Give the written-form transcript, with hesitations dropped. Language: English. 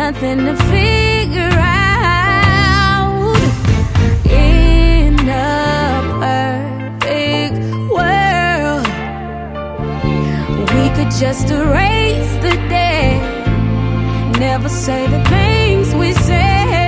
nothing to figure out. In a perfect world, we could just erase the day, never say the things we said.